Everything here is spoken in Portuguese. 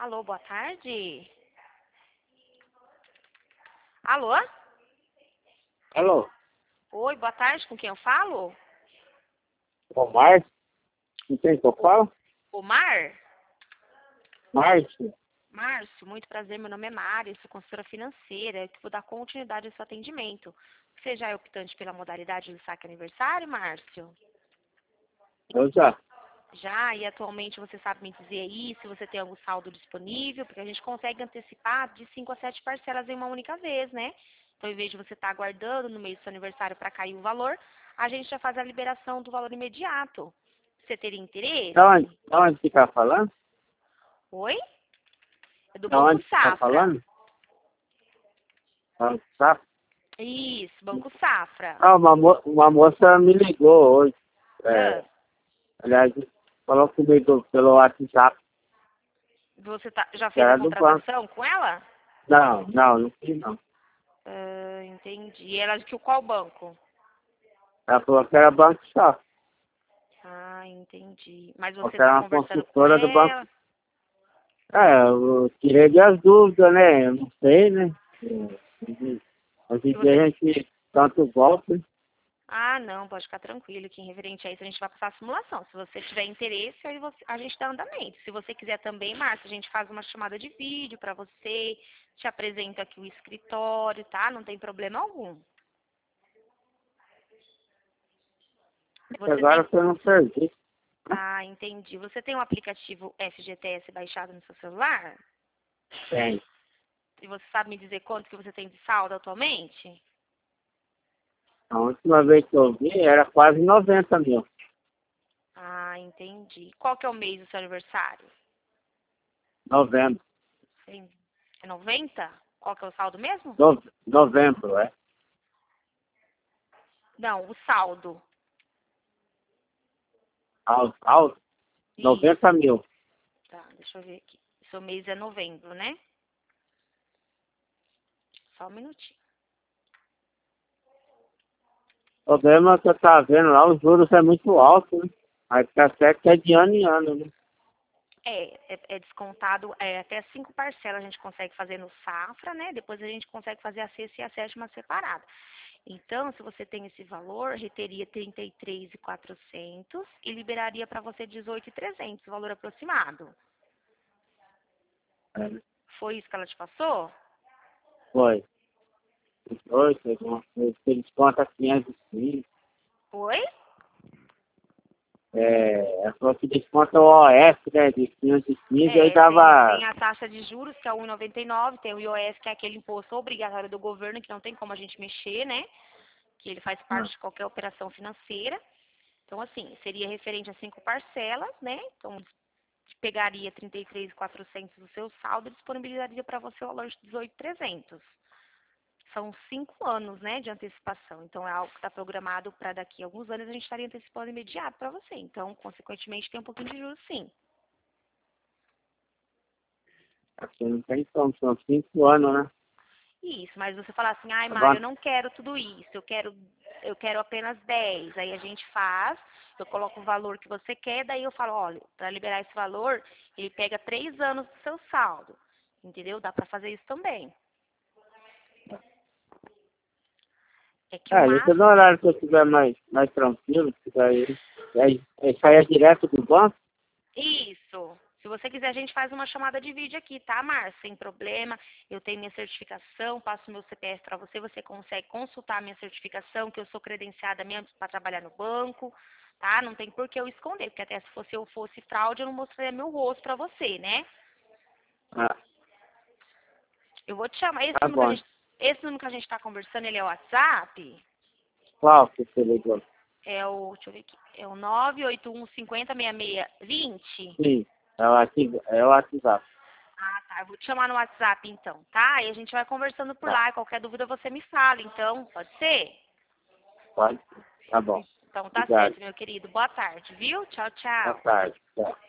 Alô, boa tarde. Alô? Alô, Oi, boa tarde, com quem eu falo? o Márcio, não tem que eu falo? Omar? Márcio, Márcio, muito prazer, meu nome é Mari, sou consultora financeira, que vou dar continuidade ao seu atendimento. Você já é optante pela modalidade do saque aniversário, Márcio? eu já. Já, e atualmente você sabe me dizer aí se você tem algum saldo disponível, porque a gente consegue antecipar de 5 a 7 parcelas em uma única vez, né? Então, em vez de você estar aguardando no mês do seu aniversário para cair o valor, a gente já faz a liberação do valor imediato. Você teria interesse? Da onde que tá falando? Oi? É do Da Banco onde que tá Safra. falando? Tá. Isso, Banco Safra. Ah, uma moça me ligou hoje. Ah, Aliás, falou comigo pelo WhatsApp, você já que fez a era do banco. contratação com ela? Não fiz não. Ah, entendi. Ela de qual banco? Ela falou que era Banco Safra. Ah, entendi. Mas Falou você que está era uma conversando com consultora do Banco. ela? Eu tirei as dúvidas, né? Eu não sei, né? Hoje Se em dia você... a gente tanto golpe. Ah, não, pode ficar tranquilo que em referente a isso a gente vai passar a simulação. Se você tiver interesse, aí a gente dá andamento. Se você quiser também, Márcia, a gente faz uma chamada de vídeo para você, te apresento aqui o escritório, tá? Não tem problema algum. Você Agora tem... foi no serviço. Ah, entendi. Você tem o aplicativo FGTS baixado no seu celular? Tem. E você sabe me dizer quanto que você tem de saldo atualmente? A última vez que eu vi era quase 90 mil. Ah, entendi. Qual que é o mês do seu aniversário? Novembro. Sim. É 90? Qual que é o saldo mesmo? Novembro, é. Não, o saldo. Alto, Isso. 90 mil. Tá, deixa eu ver aqui. Seu mês é novembro, né? Só um minutinho. O problema que eu tava vendo lá, os juros é muito alto, né? Aí fica certo que é de ano em ano, né? É descontado, até 5 parcelas a gente consegue fazer no Safra, né? Depois a gente consegue fazer a sexta e a sétima separada. Então, se você tem esse valor, reteria 33.400 e liberaria para você 18.300, o valor aproximado. É, Foi isso que ela te passou? foi. Eles contam 505. Foi? Ela falou que desconta o OS, né? De 515, aí Tem dava. a taxa de juros, que é 1,99, tem o IOS, que é aquele imposto obrigatório do governo, que não tem como a gente mexer, né? Que ele faz parte de qualquer operação financeira. Então, assim, seria referente a 5 parcelas, né? Então, pegaria 33.400 do seu saldo e disponibilizaria para você o valor de 18.300. São 5 anos, né, de antecipação. Então, é algo que está programado para daqui a alguns anos a gente estaria antecipando imediato para você. Então, consequentemente, tem um pouquinho de juros, sim. Aqui não tem como, são 5 anos, né? Isso, mas você falar assim, ai, Mário, eu Agora, não quero tudo isso, eu quero apenas 10. Aí a gente faz, eu coloco o valor que você quer, daí eu falo, olha, para liberar esse valor, ele pega 3 anos do seu saldo. Entendeu? Dá para fazer isso também. É que o deixa no máximo. horário que eu estiver mais tranquilo, que aí sai direto do banco. Isso. Se você quiser, a gente faz uma chamada de vídeo aqui, tá, Márcia? Sem problema. Eu tenho minha certificação, passo meu CPF para você, você consegue consultar a minha certificação, que eu sou credenciada mesmo para trabalhar no banco, tá? Não tem por que eu esconder, porque até se eu fosse fraude, eu não mostraria meu rosto para você, né? Ah, Eu vou te chamar. tá bom. Esse número que a gente está conversando, ele é o WhatsApp? Qual que você ligou? Deixa eu ver aqui, é o 981 50 6620. Sim, é o WhatsApp. Ah, tá. Eu vou te chamar no WhatsApp então, tá? E a gente vai conversando por Tá, lá. E qualquer dúvida você me fala, então. Pode ser? pode. Tá bom. Então tá Obrigado. certo, meu querido. Boa tarde, viu? Tchau, Boa tchau. tarde. Tchau.